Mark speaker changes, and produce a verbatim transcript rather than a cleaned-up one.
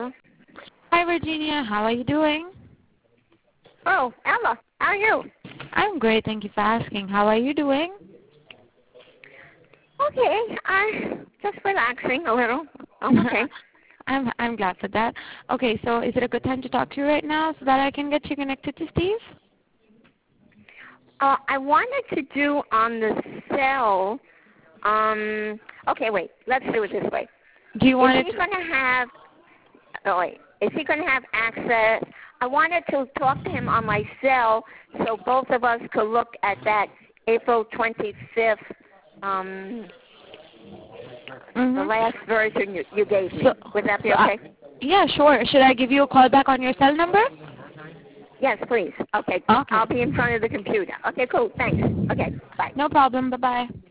Speaker 1: Hi, Virginia. How are you doing?
Speaker 2: Oh, Ella, how are you?
Speaker 1: I'm great. Thank you for asking. How are you doing?
Speaker 2: Okay, I just relaxing a little. I'm okay.
Speaker 1: I'm I'm glad for that. Okay, so is it a good time to talk to you right now so that I can get you connected to Steve?
Speaker 2: Uh, I wanted to do on the cell. Um. Okay, wait. Let's do it this way.
Speaker 1: Do you want
Speaker 2: Is he
Speaker 1: to?
Speaker 2: going to have? Oh wait. Is he going to have access? I wanted to talk to him on my cell so both of us could look at that April twenty-fifth. Um.
Speaker 1: Mm-hmm.
Speaker 2: The last version you, you gave me.
Speaker 1: So,
Speaker 2: Would that be
Speaker 1: so
Speaker 2: okay?
Speaker 1: I, yeah, sure. Should I give you a call back on your cell number?
Speaker 2: Yes, please. Okay.
Speaker 1: Okay.
Speaker 2: I'll be in front of the computer. Okay, cool. Thanks. Okay, bye.
Speaker 1: No problem. Bye-bye.